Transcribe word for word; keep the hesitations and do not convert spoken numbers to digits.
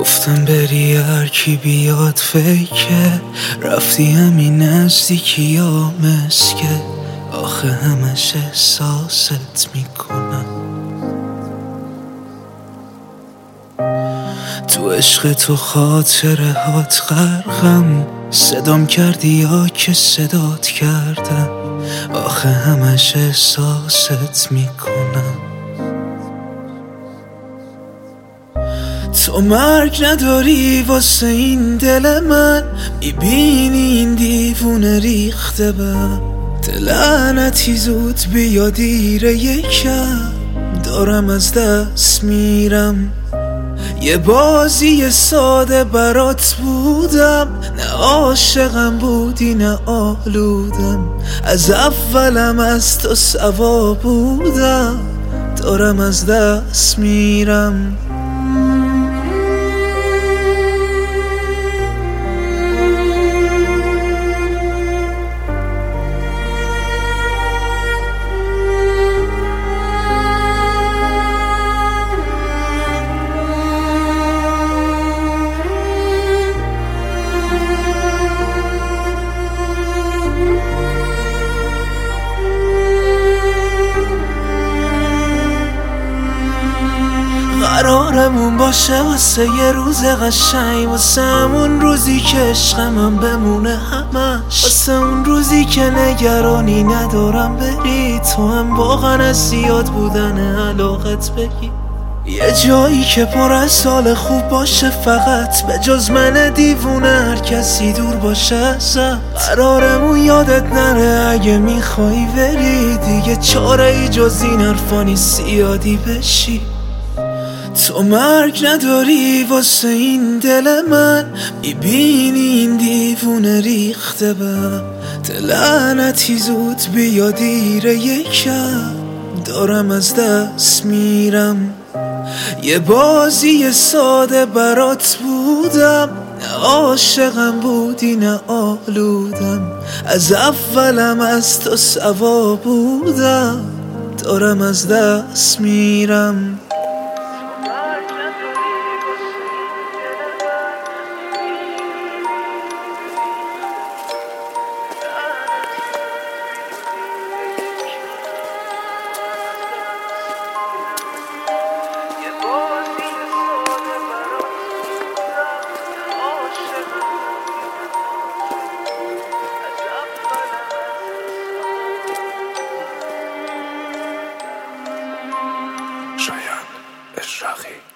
گفتم بری هر کی بیاد فیکه، رفتی همین نزدیکی یا مسکه. آخه همش احساست میکنم، تو عشق تو خاطره هات غرقم. صدام کردی یا که صدات کردم، آخه همش احساست میکنم. تو مرگ نداری واسه این دل من، میبینی این دیوونه ریخته بهم. لعنتی زود بیا دیره یکم، دارم از دست میرم. یه بازی ساده برات بودم، نه عاشقم بودی نه آلودم. از اولم از تو سوا بودم، دارم از دست میرم. قرارمون باشه واسه یه روز قشنگ، واسه همون روزی که عشقمم بمونه همش، واسه اون روزی که نگرانی ندارم بری، تو هم واقعا از زیاد بودن علاقت بگی. یه جایی که پر از سال خوب باشه، فقط به جز من دیوونه هر کسی دور باشه ازت. قرارمون یادت نره اگه میخوایی بری، دیگه چاره ای جز این حرفا نیست زیادی بشی. تو مرگ نداری واسه این دل من، میبینی این دیوونه ریخته بهم. لعنتی زود بیا دیره یکم، دارم از دست میرم. یه بازی ساده برات بودم، نه عاشقم بودی نه آلودم. از اولم از تو سوا بودم، دارم از دست میرم. شایان اشراقی.